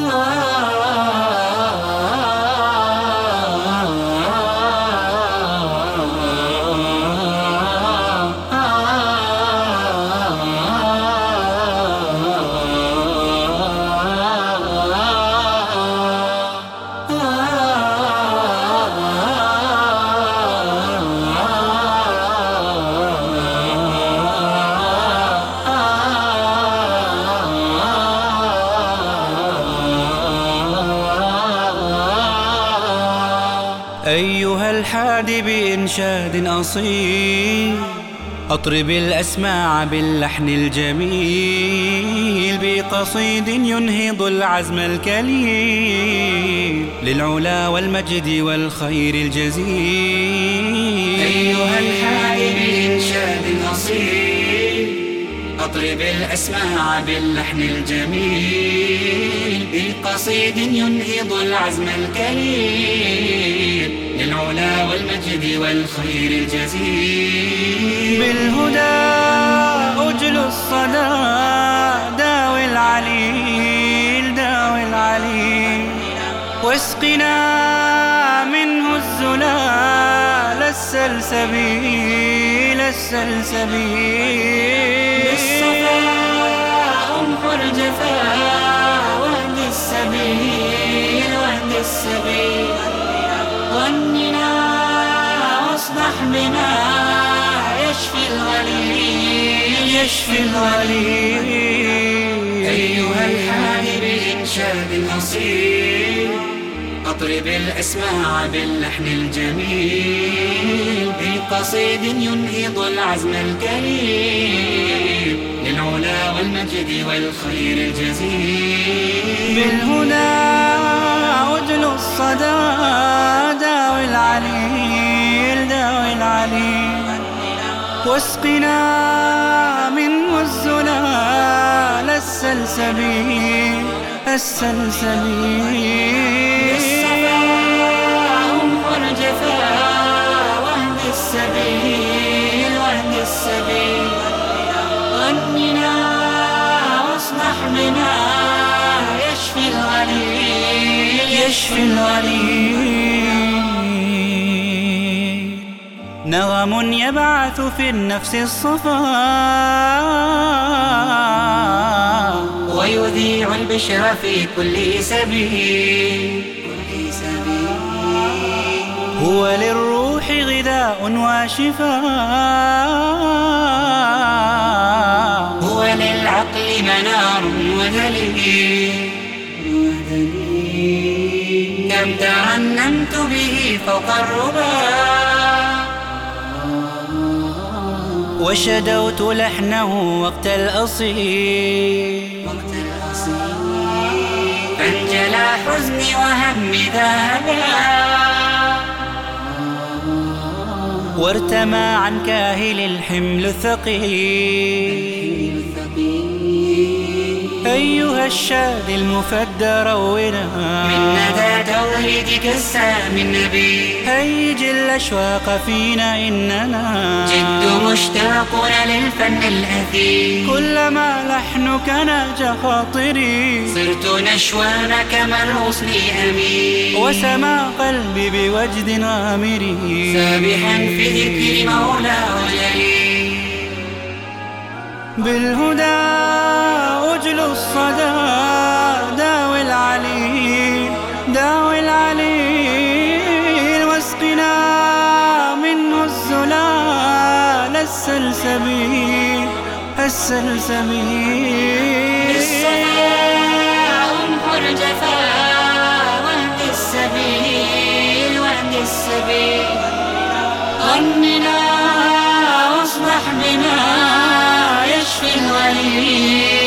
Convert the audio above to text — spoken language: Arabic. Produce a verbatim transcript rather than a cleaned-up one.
أيها الحادي بإنشاد أصيل، أطرب الأسماع باللحن الجميل، بقصيد ينهض العزم الكليل للعلا والمجد والخير الجزيل. أيها الحادي بإنشاد أصيل، أطرب الأسماع باللحن الجميل، بقصيد ينهض العزم الكليل للعلا والمجد والخير الجزيل. بالهدى أجل الصدى، داوي العليل داوي العليل، واسقنا منه الزلال السلسبيل السلسبيل. بالصفاء امحر جفاء واهد السبيل واهد السبيل، غننا واصدح بنا يشفي الغليل يشفي الغليل. أيها الحادي بإنشاد أصيل، أطرب الأسماع باللحن الجميل، بقصيد ينهض العزم الكليل للعلا والمجد والخير الجزيل. بالهدى أجل الصدى، داوي العليل داوي العليل، واسقنا منه الزلال السلسبيل السلسبيل. بالصفاء امحر جفاء واهد السبيل واهد السبيل، غننا واصدح بنا يشفي الغليل يشفي الغليل. نغم يبعث في النفس الصفاء، ويذيع البشر في كل سبيل. هو للروح غذاء وشفاء، هو للعقل منار ودليل. كم ترنمت به فوق الربا، وشدوت لحنه وقت الأصيل، فانجلى حزني وهمي ذهبا، وارتمى عن كاهل الحمل الثقيل. أيها الشاد المفدى رونا من ندى توحيدك السامي النبي، هيج الأشواق فينا إننا جد مشتاقون للفن الأثيل. كلما لحنك ناجى خاطري، صرت نشوان كما الغصن أمين، وسما قلبي بوجد غامري، سابحا في ذكر مولاه جليل. بالهدى أجل الصدى، داوي العليل داوي العليل، واسقنا منه الزلال السلسبيل السلسبيل. بالصفاء امحر جفاء واهد السبيل واهد السبيل، غننا واصدح بنا يشفي الغليل